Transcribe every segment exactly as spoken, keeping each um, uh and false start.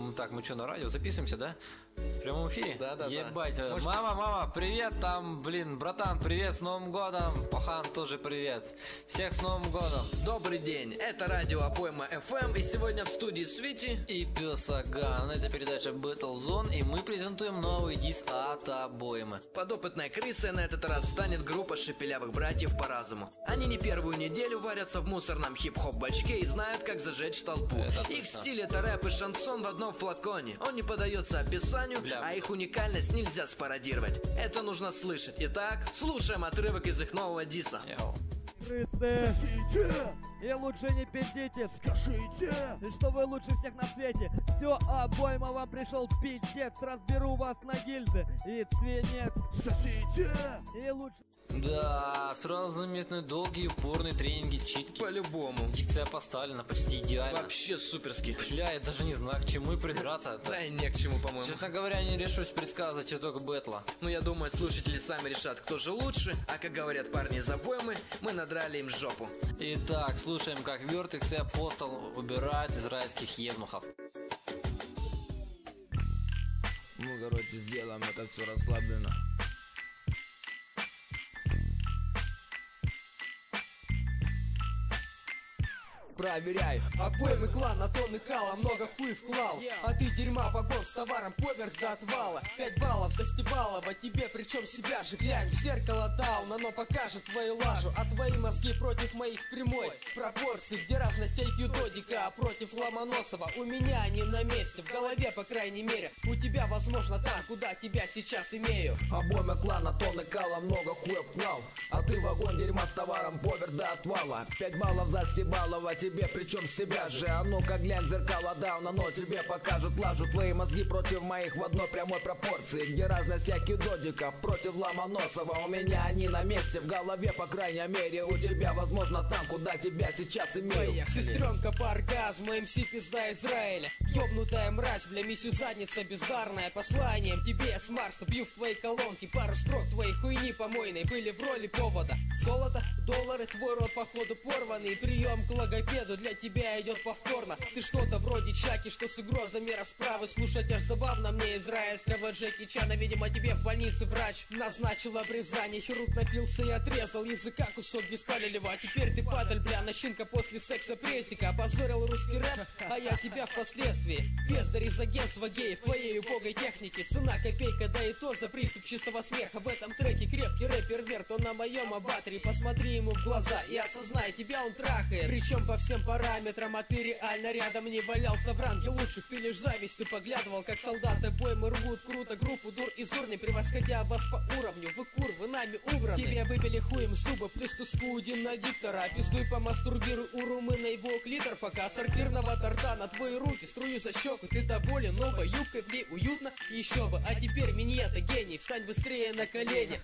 Так, мы что, на радио записываемся, да? В прямом эфире? Да, да, Ебать. да. Может... Мама, мама, привет там, блин, братан, привет, с Новым годом. Пахан, тоже привет. Всех с Новым годом. Добрый день, это радио Обойма эф эм, и сегодня в студии Свити и Пёс Аган. Это передача Battle Zone, и мы презентуем новый диск от Обоймы. Подопытной крысой на этот раз станет группа шепелявых братьев по разуму. Они не первую неделю варятся в мусорном хип-хоп бачке и знают, как зажечь толпу. Их стиль — это рэп и шансон в одном флаконе. Он не поддается описанию, Бля. а их уникальность нельзя спародировать. Это нужно слышать. Итак, слушаем отрывок из их нового диса. Йоу. Крысы, сосите! И лучше не пиздите, скажите, что вы лучше всех на свете. Все, Обойма, вам пришел пиздец. Разберу вас на гильзы и свинец. Сосите! И лучше... Да, сразу заметны долгие упорные тренинги, читки. По-любому. Дикция поставлена почти идеально. Вообще суперски. Бля, я даже не знаю, к чему и придраться. Да и не к чему, по-моему. Честно говоря, не решусь предсказывать итог бэтла. Ну, я думаю, слушатели сами решат, кто же лучше. А как говорят парни из Обоймы, мы надрали им жопу. Итак, слушаем, как Вертекс и Апостол убирают израильских евнухов. Ну, короче, сделаем это все расслабленно. Проверяй, Обоймы клан на тонны кала, много хуй вклал. А ты дерьма вагон с товаром поверх до отвала. Пять баллов за Стебалова, тебе причем себя же. Глянь в зеркало даун, оно покажет твою лажу. А твои мозги против моих в прямой пропорции, где разность ай кью Додика, а против Ломоносова. У меня они на месте, в голове по крайней мере. У тебя возможно там, куда тебя сейчас имею. Обоймы клан на тонны кала, много хуя вклал. А ты вагон дерьма с товаром поверх до отвала. Пять баллов за Стебалова, тебе причем себя же. А ну-ка глянь в зеркало даун, оно тебе покажет лажу. Твои мозги против моих в одной прямой пропорции, где разность ай кью Додика против Ломоносова. У меня они на месте, в голове по крайней мере. У тебя возможно там, куда тебя сейчас имею. Сестренка по оргазму, эм си пизда Израиля. Ёбнутая мразь, бля, миссис задница бездарная. Посланием тебе я с Марса бью в твои колонки. Пару строк твоей хуйни помойной были в роли повода. Золото, доллары, твой рот походу порванный. Прием к логопеду для тебя идет повторно. Ты что-то вроде Чаки, что с угрозами расправы. Слушать аж забавно мне израильского Джеки Чана. Видимо, тебе в больнице врач назначил обрезание. Хирург напился и отрезал языка кусок беспалевого. А теперь ты падаль, бля, начинка после секса прессика. Опозорил русский рэп, а я тебя впоследствии. Бездарь из агентства геев, твоей убогой техники. Цена копейка, да и то за приступ чистого смеха. В этом треке крепкий рэпер Верт, он на моем аватаре. Посмотри ему в глаза и осознай, тебя он трахает. Причем по всем параметрам, а ты реально рядом не валялся в ранге лучших. Ты лишь завистью поглядывал, как солдаты Обоймы рвут круто группу дур и зур, не превосходя вас по уровню. Вы курвы нами убраны. Тебе выбили хуем зубы, плюс туску один на диктора. Пиздуй помастурбируй у румына его клитор, пока сортирного торта на твои руки струю за щеку. Ты доволен новой юбкой, в ней уютно, еще бы. А теперь миньета гений, встань быстрее на колени.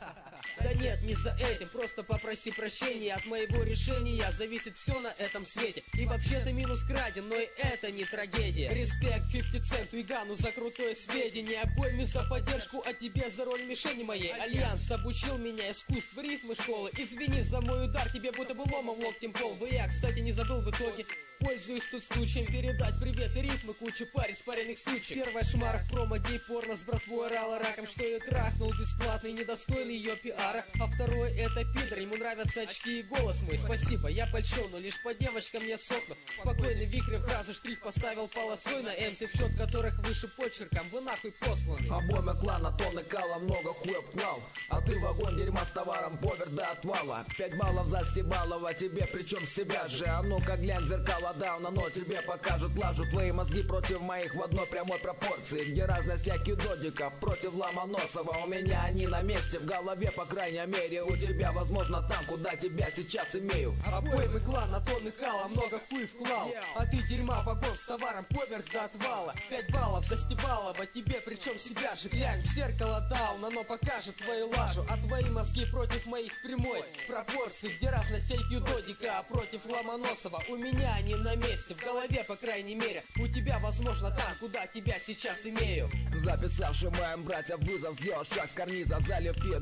Да нет, не за этим, просто попроси прощения. От моего решения зависит все на этом свете. И вообще-то минус краден, но и это не трагедия. Респект пятьдесят цент Вигану за крутое сведение. Обойме за поддержку, а тебе за роль мишени моей. Альянс обучил меня искусств рифмы школы. Извини за мой удар, тебе будто бы ломом локтем пол. Бы я, кстати, не забыл в итоге. Пользуюсь тут случаем передать привет и рифмы куче паре спаренных сучек. Первая шмара в промо гей-порно с братвой орала раком, что ее трахнул бесплатно и недостойный ее пиара. А второй это пидор, ему нравятся очки и голос мой. Спасибо, я польщен, но лишь по девочкам я сохну. Спокойный вихрем фразы штрих поставил полосой на эм си, в счет которых выше почерком. Вы нахуй посланы. Обоймы клана тонны кала, много хуя вклал. А ты вагон дерьма с товаром поверх до отвала. Пять баллов за Стебалова, тебе причем себя же. А ну-ка глянь в зеркало даун, оно тебе покажет лажу. Твои мозги против моих в одной прямой пропорции, где разность ай кью Додика против Ломоносова. У меня они на месте, в голове по крайней мере. У тебя возможно там, куда тебя сейчас имею. Обоймы клан на тонны кала, много хуй вклал. А ты дерьма вагон с товаром поверх до отвала. Пять баллов за Стебалова, тебе причем себя же. Глянь в зеркало даун, оно покажет твою лажу. А твои мозги против моих в прямой пропорции, где разность ай кью Додика, а против Ломоносова. У меня они на месте, в голове по крайней мере. У тебя возможно там, куда тебя сейчас имею. Записавший моим братьям вызов, сделал шаг с карниза, залепи дуло крыса.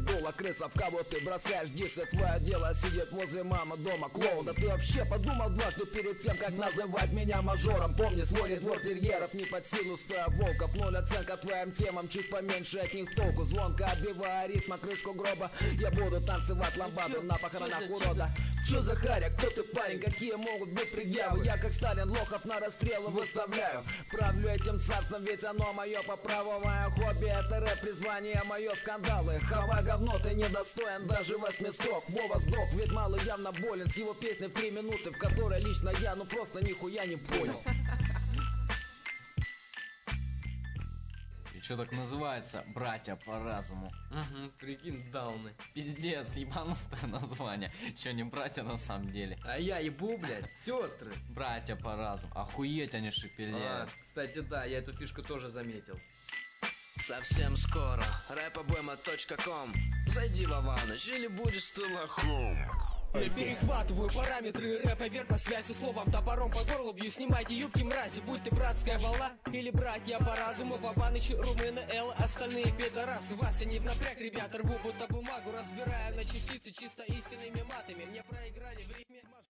нарциссов, кого ты бросаешь дисы. Твое дело сидит возле мамы дома клоун. Да ты вообще подумал дважды перед тем, как называть меня мажором? Помни свой двор терьеров, не под силу стоя волков. Ноль оценка твоим темам, чуть поменьше от них толку. Звонко отбивая ритма крышку гроба, я буду танцевать ламбаду на похоронах урода. Чё за харя, кто ты парень, какие могут быть предъявы? Я как Сталин лохов на расстрелы выставляю. Правлю этим царством, ведь оно мое по праву. Мое хобби это рэп, призвание мое скандалы. Хава говно, ты недостоин даже восьми строк. Вова сдох, ведь малый явно болен с его песней в три минуты, в которой лично я ну просто нихуя не понял. И что так называется? Братья по разуму. Угу, прикинь, дауны. Пиздец, ебанутое название. Че, не братья на самом деле? А я ебу, блядь, сестры. Братья по разуму. Охуеть они шепелявят. А, кстати, да, я эту фишку тоже заметил. Совсем скоро рэпобойма точка ком. Зайди в Иваныч или будешь ты лохом. Я перехватываю параметры рэпа, верно связи словом топором по горлу бью. Снимайте юбки, мрази, будь ты братская волна или братья по разуму. Вованычи, румыны, Эл, остальные пидорасы. Вас я не в напряг, ребята, рву будто бумагу, разбирая на частицы чисто истинными матами. Мне проиграли в ритме.